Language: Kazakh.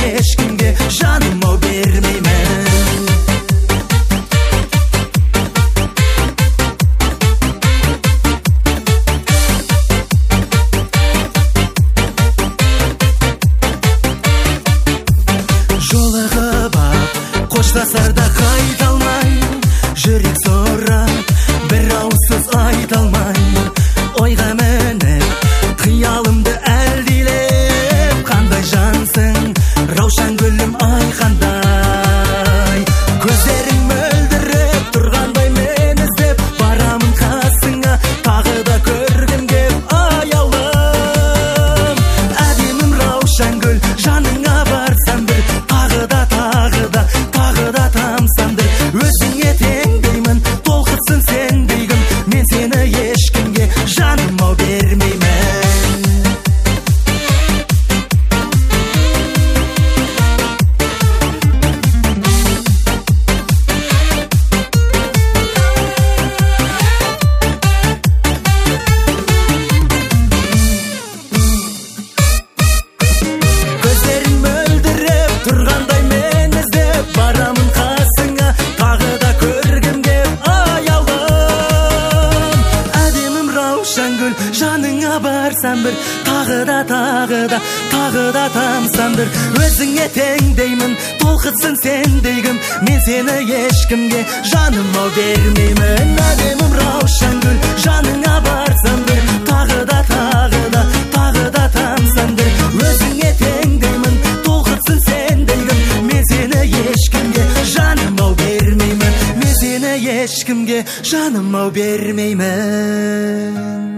ешкімге жаным ау бермеймін. Жолығып қоштасарда қайта алмай, жүрек сорап бір ауыз айта алмай, ойға мініп қиялымды әлдилеп, қандай жансың раушан гүлім ай қандай. Көздерің мөлдіреп тұрғандай мен іздеп барамын қасыңа, тағы да көргім кеп аялым. Әдемім раушан гүл, жаныңа барсам бір, тағы да тамсам бір, өзіңе теңдеймін, толқытсын сендей кім, мен сені ешкімге жаным ау бермеймін. Көздерің мөлдіреп тұрғандай мен іздеп барамын қасыңа, тағы да көргім кеп аялым. Әдемім раушан гүл, жаныңа барсам бір, тағы да тамсам бір, өзіңе теңдеймін, толқытсын сендей кім, мен сені ешкімге жаным ау бермеймін. Әдемім раушан гүл, жаныңа барсам бір, тағы да тамсам бір, өзіңе теңдеймін, толқытсын сендей кім, мен сені ешкімге жаным ау бермеймін. Мен сені ешкімге жаным ау бермеймін.